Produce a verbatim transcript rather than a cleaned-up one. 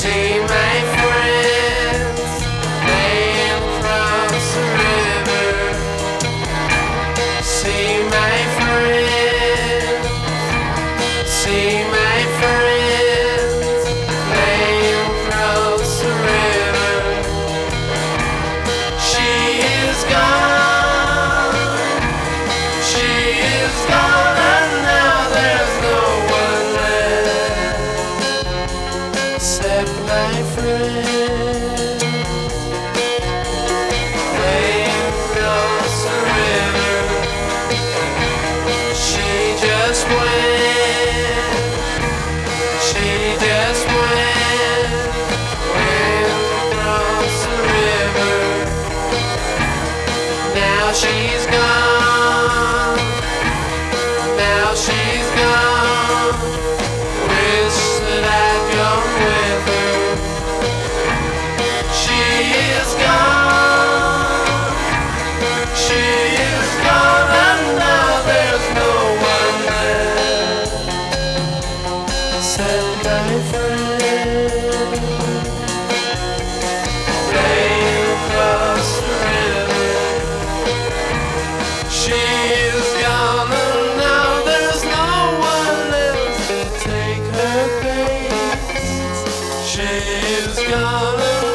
See my friends laying across the river. See my friends, see my friends laying across the river. She is gone, she is gone, and now there's no one left except my friend. Laying across the river. She just went, she just went, went across the river. Now she's gone, now she's gone. Wish that I'd gone with her. She is gone, she is gone, and now there's no one left except my friend. Laying across the river. She is gone, and now there's no one else to take her place. She is gone.